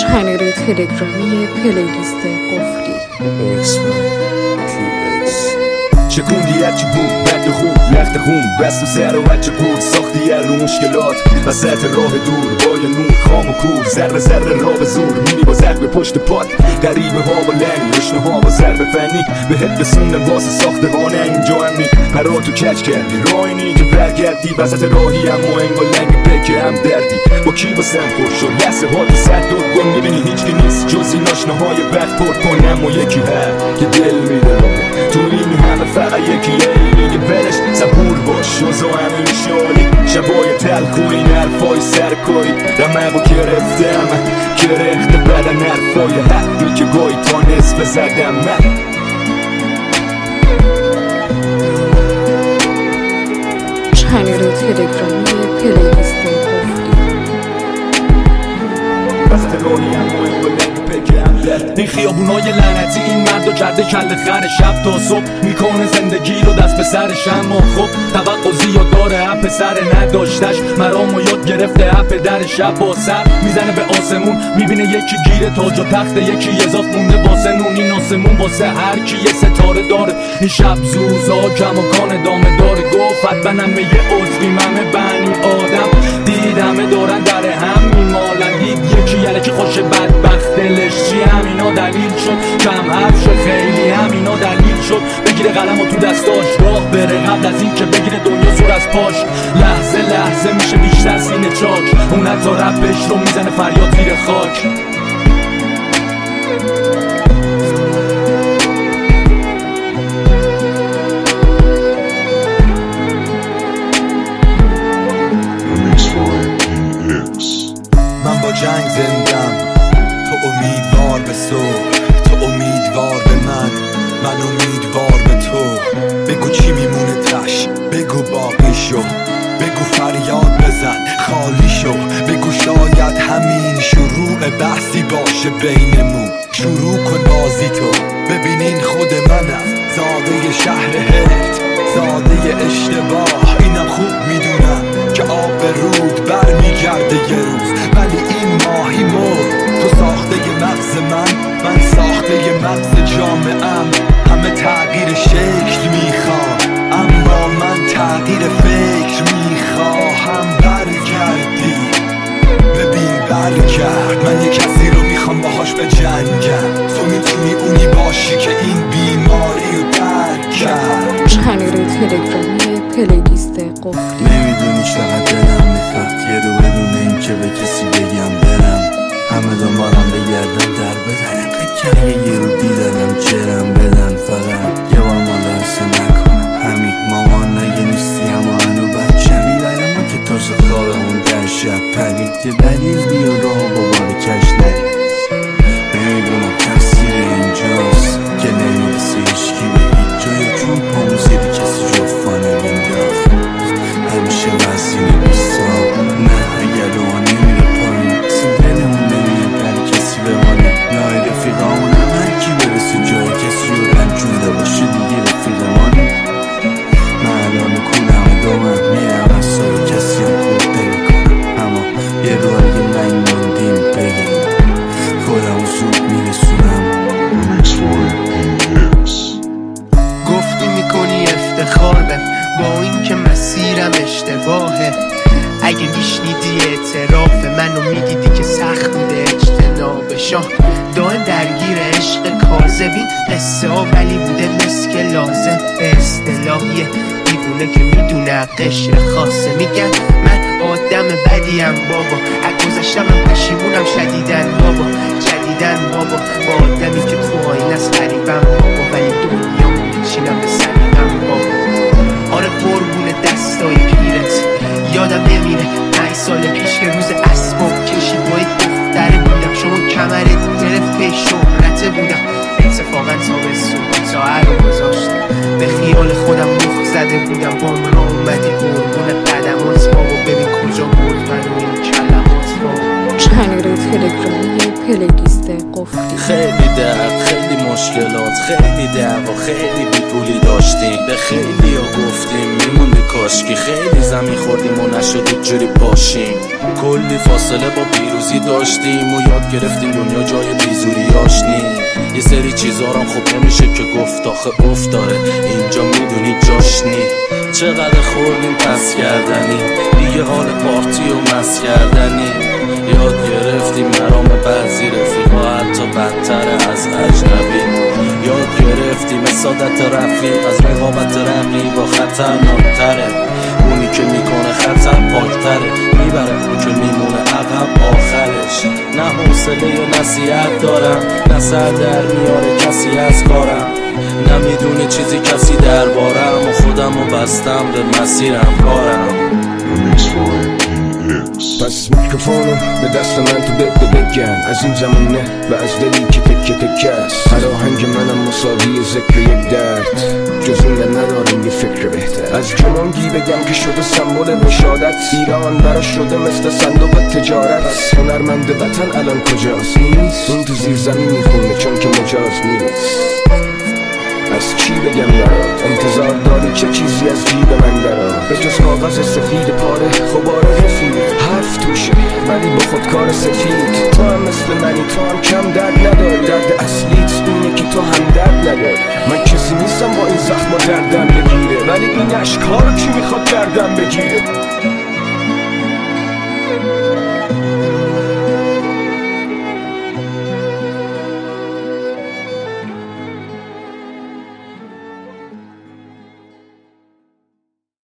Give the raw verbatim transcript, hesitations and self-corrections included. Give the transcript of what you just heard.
کانال تلگرامی پلیلیست قفلی. شکوندی هرچی بود بد خوب لخت خون بست و سر و بچه بود ساختی هر رو مشکلات وسط راه دور با یه نور خام و کور ذره ذره را به زور میری با زخم پشت پات غریبه ها با لنگ رشنه ها با ضرب فنی بهت رسوندم واسه ساختمانه اینجا امنی پرا تو کچ کردی راینی که برگردی وسط راهی هم و انگا لنگ پکه هم دردی با کی واسم خوش شد لحظه ها تو صد دور گل میبینی هیچکی نیست جز این آشنه های بد پر کنم و یکی هر که دل میده تو این همه فقط یکیه میگه برش صبور باش شوزا همین شالی شبای تلکوی این حرفای سرکاری رمقو گرفتم گرخت بدن حرفای حقی که گاهی تا نصف زدم من کانال تلگرامی پلیلیست قفلی. وقت راهی هم و این بلند پکم این خیابونای لعنتی این مردو کرده کل خر شب تا صبح میکنه زندگی رو دست به سرش اما خب توقع زیاد داره اپ سر نداشتش مرامو یاد گرفته اپ در شب با سر میزنه به آسمون میبینه یکی گیره تاج و تخت یکی اضاف مونده واسه نون این آسمون واسه هر کی یه ستاره داره این شب زوزا کماکان دامه داره گفت منم یه عضویم همه بنی آدم دیدمه دارن در هم میمالن دید یکی یعنی که خوش بدبخت دلش چی همینا دلیل شد کم حرف شد خیلی همینا دلیل شد بگیره قلم و تو دستاش راه بره قبل از این که بگیره دنیا زور از پاش لحظه لحظه میشه بیشتر سینه چاک اون حتی رپش رو میزنه فریاد زیر خاک من با جنگ زندم تو امیدوار به صلح تو امیدوار به من من امیدوار به تو بگو چی میمونه تش بگو باقی شو بگو فریاد بزن خالی شو بگو شاید همین شروع بحثی باشه بینمون شروع کن بازی تو ببینین خود منم زاده شهر هرت زاده اشتباه اینم خوب میدونم که آب رود بر میگرده یه روز ولی این ماهی مرد تو ساخته ی مغز من من ساخته ی مغز جامعم همه تغییر شکل میخوام اما من تغییر فکر میخواهم برگردی ببین برگرد من یه کسی رو میخوام باهاش به جنگم تو میتونی اونی باشی که این بیماری رو درک کرد کانال تلگرامی پلیلیست قفلی. نمیدونی چقدر دلم میخواد یه رو بدون این که به کسی بگم برم همه دنبالم بگردن در بدن اینقدر کنه یه رو دیدنم چرم بدن فقط یه بار مالرسه نکنم همین مامان نگه نیستی اما هنو بچه میبرم ما که تازه خوابمون در شب پرید یه دلیل بیا راه با بار کش نرید نمیدونم تقصیر اینجاست که نمیرسه هیچکی به هیچ جای چون پامو زیر کسی جفانه مینداخت همیشه وزینه بیستا نه اگر رو نمیره پایین اصلا دلمون نمیره در کسی بمانه نای رفیقامون هم هر کی برسه جای کسی رو رنجونده باشه دیگه رفیقمانه من الان کولم دومم میرم از سای کسی هم خورده میکنم اما یه رو اگه من موندیم بگم خودم زود میرسونم گفتی میکنی افتخار به با این که مسیرم اشتباهه اگه میشنیدی اعتراف منو میدیدی که سخت بوده اجتنابشان دائم درگیر عشق کاذبین قصه ها ولی بوده مثل که لازم به اصطلاحیه دیوونه که میدونه قشر خاصه میگن من آدم بدیم بابا اگذشتم من پشیمونم شدیدن بابا جدیدن بابا با آدمی که تو آینه از قریبم بابا ولی دنیا میچینم به سلیقم بابا آره قربون دستای پیرت یادم نمیره پنج سال پیش که روز اسباب کشی با یک دختره بودم شما کمرت گرفت پی شهرته بودم اتفاقا تابستون تا رو گذاشتم به خیال خودم مخ زده بودم بام را اومدی قربون قدمات بابا ببین کجا بود من و این کلمات بابا کانال تلگرامی پلیلیست قفلی. خیلی درد، خیلی مشکلات، خیلی دعوا، خیلی بیپولی داشتیم، به خیلی ها گفتیم میموندی کاشکی، خیلی زمین خوردیم و نشد جوری باشیم، کلی فاصله با پیروزی داشتیم و یاد گرفتیم دنیا جای بیزوری آشنی. یه سری چیزا رو خب نمیشه که گفت، آخه افت داره اینجا میدونی جاشنی. چقدر خوردیم پس کردنی، دیگه حال پارتی و مس کردنی. یاد گرفتیم مرام بعضی رفیقا حتی بدتر از اجنبی. یاد گرفتیم سادت رفیق از رقابت رقیبا خطرناکتره. اونی که میکنه خطر پاکتره، میبره اون که میمونه عقب آخرش. نه حوصله نصیحت دارم، نه سر در میاره کسی از کارم، نمیدونه چیزی کسی دربارم و خودم و بستم به مسیرم کارم. پس میکروفونو به دست من تو بده بگم، از این زمونه و از دلی که تکه تکه است. هر آهنگ منم مساوی ذکر یک درد، جز این ندارم یه فکر بهتر. از جنونگی بگم که شده سمبل رشادت، ایران برا شده مثل صندوق تجارت. پس هنرمند وطن الان کجاست؟ نیست، اون تو زیر زمین میخونه چون که مجاز نیست. از چی بگم برات؟ انتظار داری چه چیزی از جیب من درات؟ به جز کاغذ سفید پاره خبار رفیق، حرف توشه ولی با خودکار سفید. تو هم مثل منی، تو هم کم درد نداری، درد اصلیت اینه که تو هم درد نداری. من کسی نیستم با این زخم و دردم بگیره، ولی این اشک‌ها رو کی میخواد دردم بگیره؟